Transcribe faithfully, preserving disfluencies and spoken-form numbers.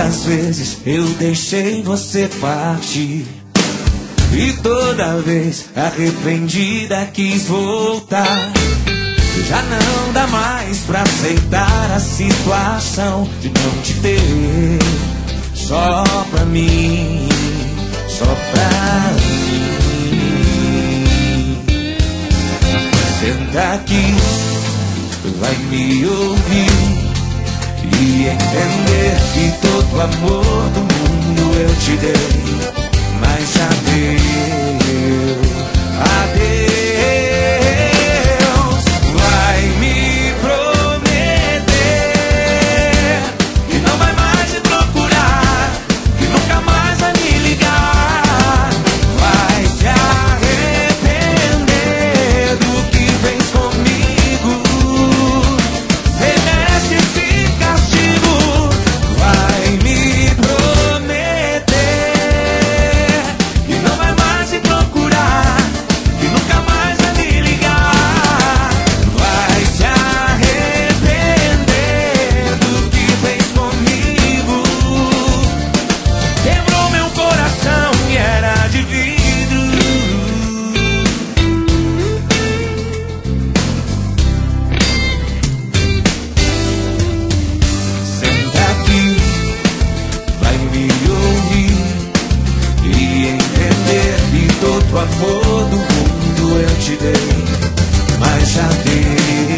Quantas vezes eu deixei você partir e toda vez arrependida quis voltar. Já não dá mais pra aceitar a situação de não te ter só pra mim, só pra mim. Senta aqui, vai me ouvir e entender que todo amor do mundo eu te dei, mas já deu adeus. Vai me prometer que não vai mais me procurar, que nunca mais vai me ligar. Vai se arrepender do que fez comigo. Você merece esse castigo. Vai me prometer que não vai mais me procurar, que nunca mais vai me ligar. Vai se arrepender do que fez comigo. Quebrou meu coração e era de vidro. Senta aqui, vai me ouvir e entender que todo amor do mundo eu te dei, mas já dei